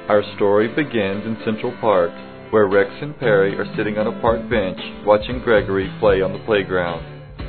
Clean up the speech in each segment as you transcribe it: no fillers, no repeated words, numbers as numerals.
Our story begins in Central Park, where Rex and Perry are sitting on a park bench watching Gregory play on the playground.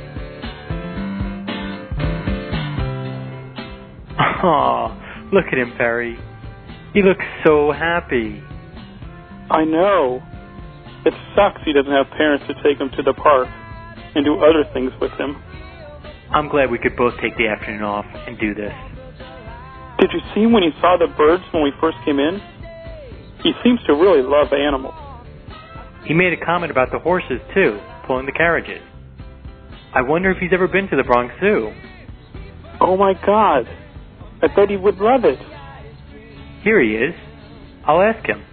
Aw, look at him, Perry. He looks so happy. I know. It sucks he doesn't have parents to take him to the park and do other things with him. I'm glad we could both take the afternoon off and do this. Did you see when he saw the birds when we first came in? He seems to really love animals. He made a comment about the horses, too, pulling the carriages. I wonder if he's ever been to the Bronx Zoo. Oh my God. I bet he would love it. Here he is. I'll ask him.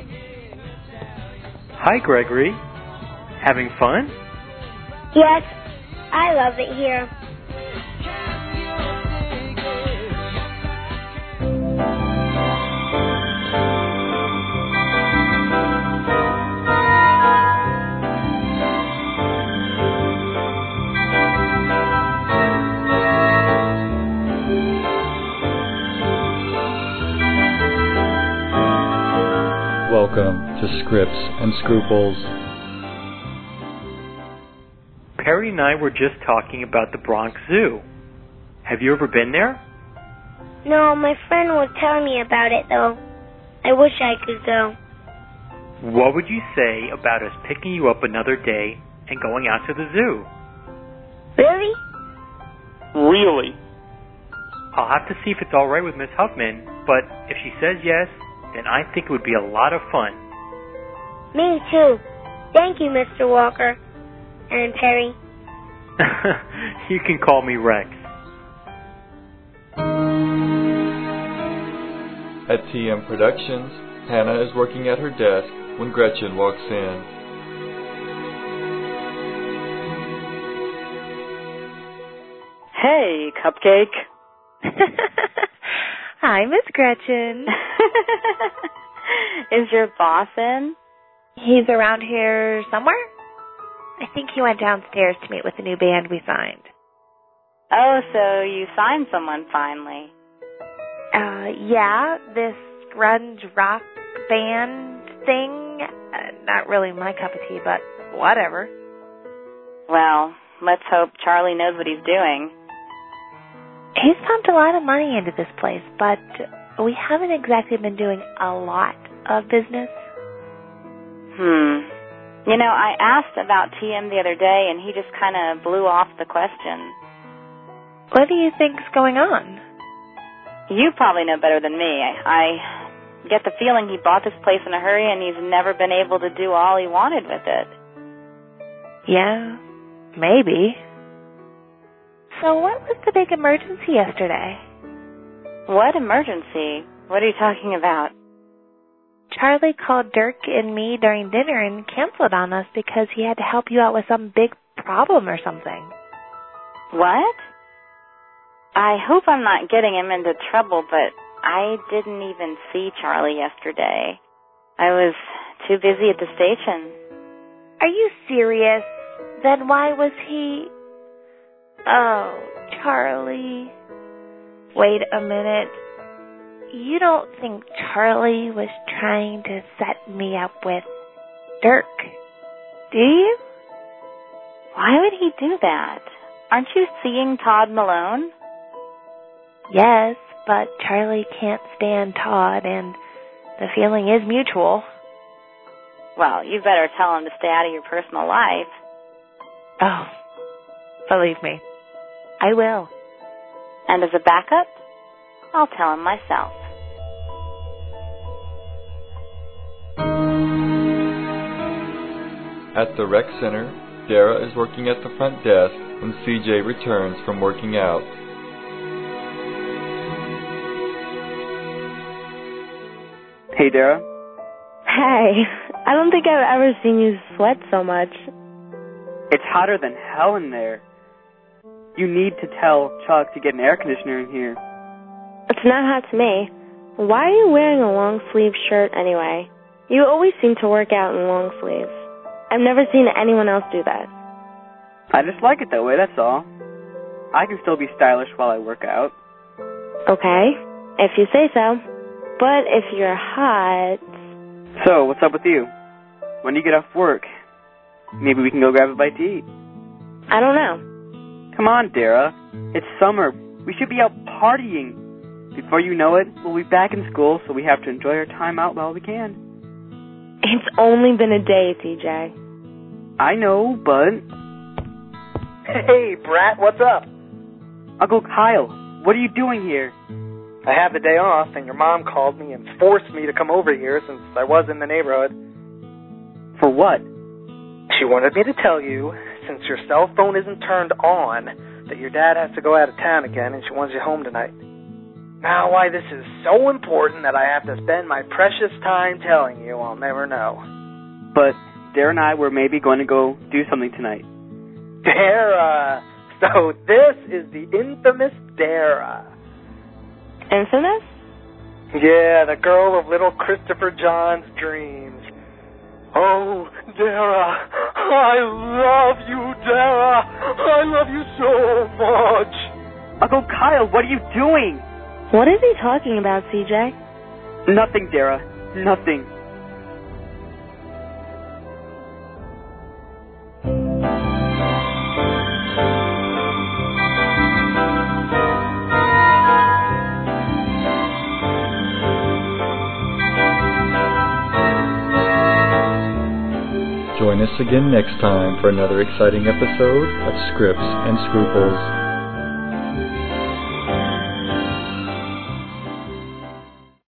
Hi, Gregory. Having fun? Yes, I love it here. Welcome to Scripts and Scruples. Perry and I were just talking about the Bronx Zoo. Have you ever been there? No, my friend was telling me about it, though. I wish I could go. What would you say about us picking you up another day and going out to the zoo? Really? Really? I'll have to see if it's all right with Miss Huffman, but if she says yes, then I think it would be a lot of fun. Me too. Thank you, Mr. Walker. And Perry. You can call me Rex. At TM Productions, Hannah is working at her desk when Gretchen walks in. Hey, Cupcake. Hi, Miss Gretchen. Is your boss in? He's around here somewhere? I think he went downstairs to meet with the new band we signed. Oh, so you signed someone finally. Yeah, this grunge rock band thing. Not really my cup of tea, but whatever. Well, let's hope Charlie knows what he's doing. He's pumped a lot of money into this place, but we haven't exactly been doing a lot of business. You know, I asked about TM the other day, and he just kind of blew off the question. What do you think's going on? You probably know better than me. I get the feeling he bought this place in a hurry, and he's never been able to do all he wanted with it. Yeah, maybe. So what was the big emergency yesterday? What emergency? What are you talking about? Charlie called Dirk and me during dinner and canceled on us because he had to help you out with some big problem or something. What? I hope I'm not getting him into trouble, but I didn't even see Charlie yesterday. I was too busy at the station. Are you serious? Then why was he... Oh, Charlie. Wait a minute. You don't think Charlie was trying to set me up with Dirk, do you? Why would he do that? Aren't you seeing Todd Malone? Yes, but Charlie can't stand Todd, and the feeling is mutual. Well, you better tell him to stay out of your personal life. Oh, believe me, I will. And as a backup, I'll tell him myself. At the rec center, Dara is working at the front desk when CJ returns from working out. Hey, Dara. Hey, I don't think I've ever seen you sweat so much. It's hotter than hell in there. You need to tell Chuck to get an air conditioner in here. It's not hot to me. Why are you wearing a long sleeve shirt anyway? You always seem to work out in long sleeves. I've never seen anyone else do that. I just like it that way, that's all. I can still be stylish while I work out. Okay, if you say so. But if you're hot... So, what's up with you? When do you get off work? Maybe we can go grab a bite to eat. I don't know. Come on, Dara. It's summer. We should be out partying. Before you know it, we'll be back in school, so we have to enjoy our time out while we can. It's only been a day, TJ. I know, but... Hey, Brat, what's up? Uncle Kyle, what are you doing here? I had the day off, and your mom called me and forced me to come over here since I was in the neighborhood. For what? She wanted me to tell you, since your cell phone isn't turned on, that your dad has to go out of town again and she wants you home tonight. Now, why this is so important that I have to spend my precious time telling you, I'll never know. But Dara and I were maybe going to go do something tonight. Dara! So this is the infamous Dara. Infamous? Yeah, the girl of little Christopher John's dreams. Oh, Dara, I love you, Dara. I love you so much. Uncle Kyle, what are you doing? What is he talking about, CJ? Nothing, Dara. Nothing. Join us again next time for another exciting episode of Scripts and Scruples.